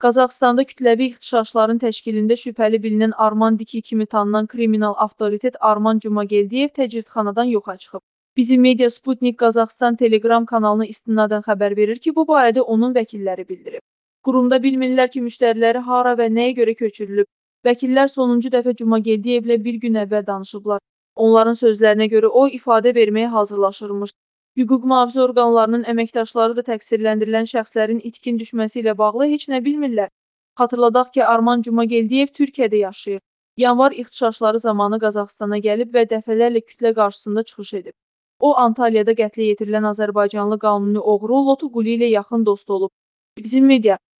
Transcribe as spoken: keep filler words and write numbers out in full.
Qazaxstanda kütləvi ixtişaşların təşkilində şübhəli bilinən Arman Diki kimi tanınan kriminal avtoritet Arman Cumageldiyev təcridxanadan yoxa çıxıb. Bizim media Sputnik Qazaxstan Telegram kanalına istinadən xəbər verir ki, bu barədə onun vəkilləri bildirib. Qurumda bilmirlər ki, müştəriləri hara və nəyə görə köçürülüb. Vəkillər sonuncu dəfə Cumageldiyevlə bir gün əvvəl danışıblar. Onların sözlərinə görə o ifadə verməyə hazırlaşırmış. Hüquq mühafizə orqanlarının əməkdaşları da təqsirləndirilən şəxslərin itkin düşməsi ilə bağlı heç nə bilmirlər. Xatırladaq ki, Arman Cumageldiyev Türkiyədə yaşayır. Yanvar ixtişaşları zamanı Qazaxstana gəlib və dəfələrlə kütlə qarşısında çıxış edib. O, Antalyada qətlə yetirilən Azərbaycanlı qanuni oğru Lotu Quli ilə yaxın dost olub. Bizim media